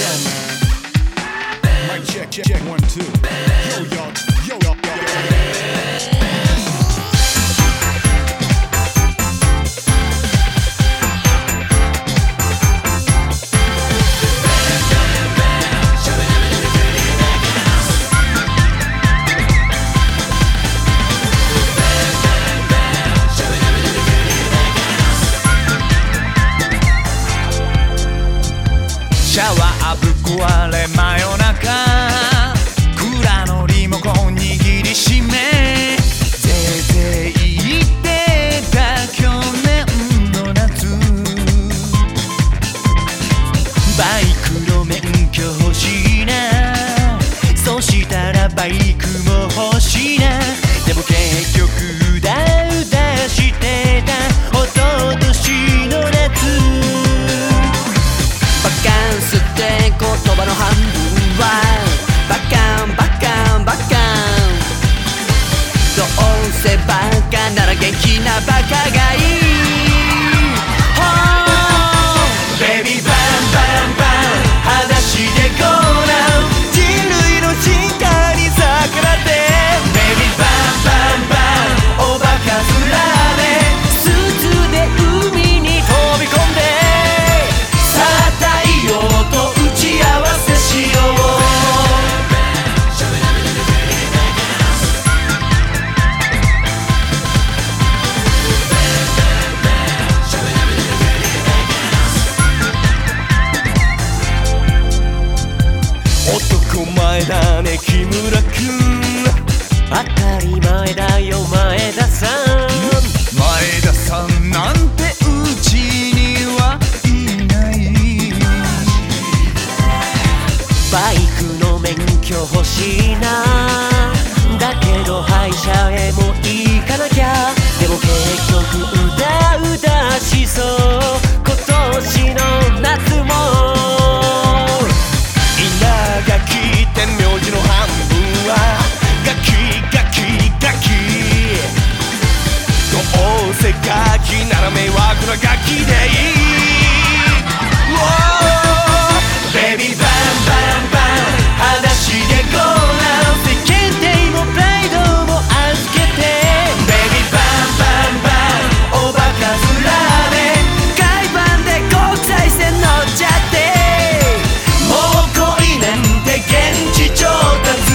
Check 1 2. Yo y'all, yo y'all. シャワーぶっ壊れ真夜中蔵のリモコン握りしめぜいぜい言ってた去年の夏バイクの免許欲しいなそしたらバイクも欲しいなでも結局うだうだしてた一昨年の夏バカンスって言葉の半分はバカンバカンバカンどうせバカなら元気なバカがいいベビーバンバンバン裸足でゴーラウン人類の進化に逆らってベビーバンバンバンおバカ面でスーツで海に飛び込んでさあ太陽と打ち合わせしよう男前だね木村君当たり前だよ前田さん前田さんなんてうちにはいないバイクの免許欲しいなだけど歯医者へも行かなきゃでも結局うだうだしそう今年の夏も稲垣って名字の半分はガキガキガキどうせガキなら迷惑なガキでいいベビーバンバンバン裸足でゴーラウン世間体もプライドも預けてベビーバンバンバンおバカ面で海パンで国際線乗っちゃってもう恋なんて現地調達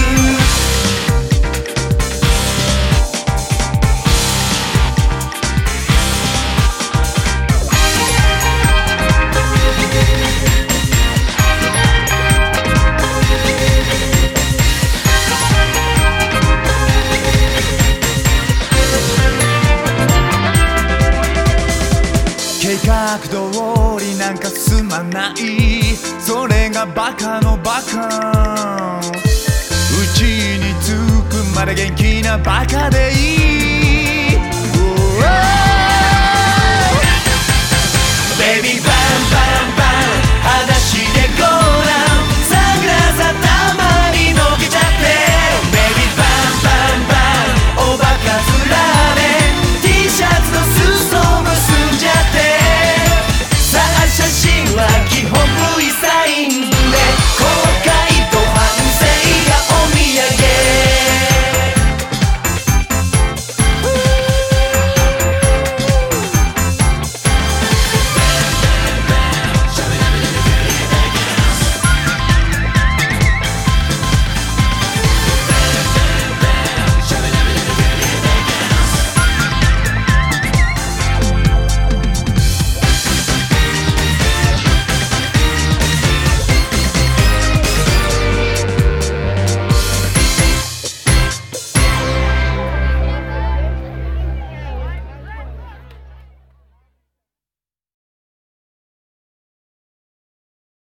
計画通りなんかすまないそれがバカのバカうちに着くまで元気なバカでいい